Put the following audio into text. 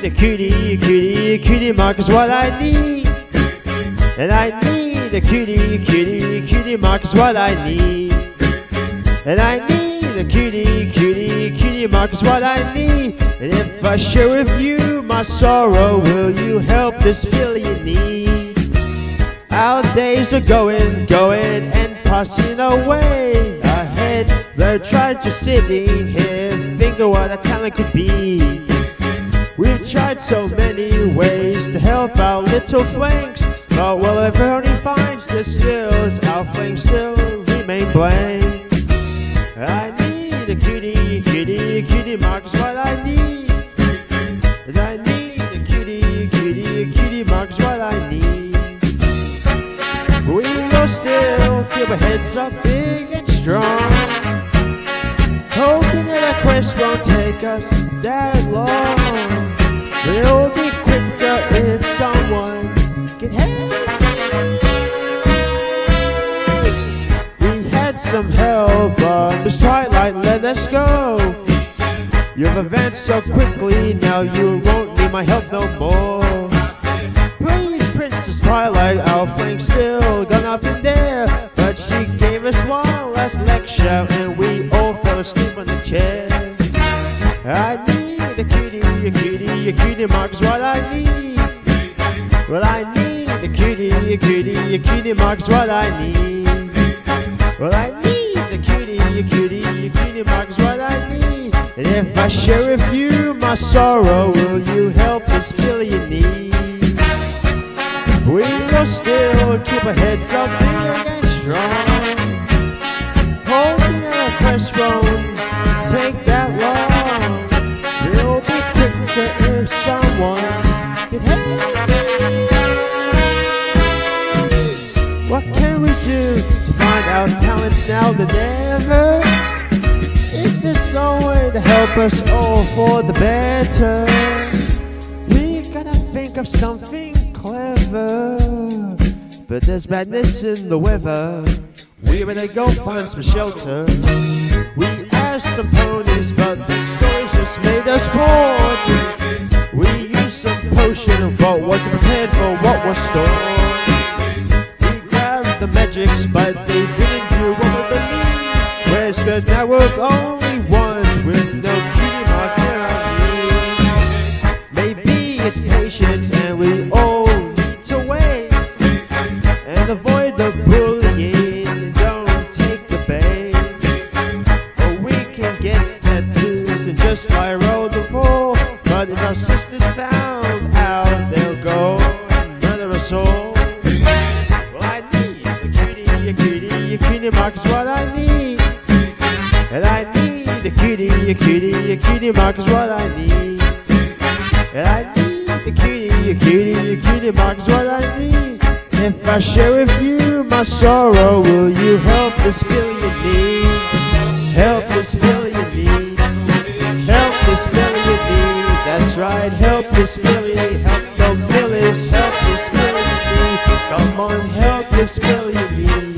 a cutie mark is what I need. And I need a cutie mark is what I need. And I need a cutie mark is what I need. And if I share with you my sorrow, will you help this feeling you need? Our days are going and passing away ahead. We're trying to sitting here, think of what our talent could be. We've tried so many ways to help our little flanks, but well, if only finds the skills, our flanks still remain blank. I need a cutie mark is what I need. I need a cutie mark is what I need. We will still keep our heads up big and strong, hoping that our quest won't take us that long. It'll be quicker if someone can help. We had some help, but Miss Twilight let us go. You've advanced so quickly, now you won't need my help no more. Please, Princess Twilight, our flank still got nothing there, but she gave us one last lecture and we all fell asleep on the chair. I need a cutie mark is what I need. Well, I need a cutie mark is what I need. Well, I need a cutie mark is what I need. And if I share with you my sorrow, will you help this feeling you need? We will still keep our heads up big and strong, hoping that our quest won't take that long. It'll be quicker if someone can help me. What can we do to find our talents now than ever? Is there some way to help us all for the better? We gotta think of something clever, but there's badness in the weather. We better go find some shelter. We asked some ponies, but the stories just made us bored. We used some potion, but wasn't prepared for what was stored. We grabbed the magics, but they didn't do what we believed. We're scared now we're the only ones with no cutie mark there I need. Maybe it's patience and we all need to wait and avoid the bullying and don't take the bait. Or we can get tattoos and just like roll the floor, but if our sisters found out, they'll go and murder us all. Well, I need a cutie mark is what I need. And I need a cutie mark is what I need. And I need a cutie mark is what I need. If I share with you my sorrow, will you help this feeling you need? Help this feeling you need. Help this feeling you need. That's right, help this feeling. Help them feelings. Help this feeling you need. Come on, help this feeling you need.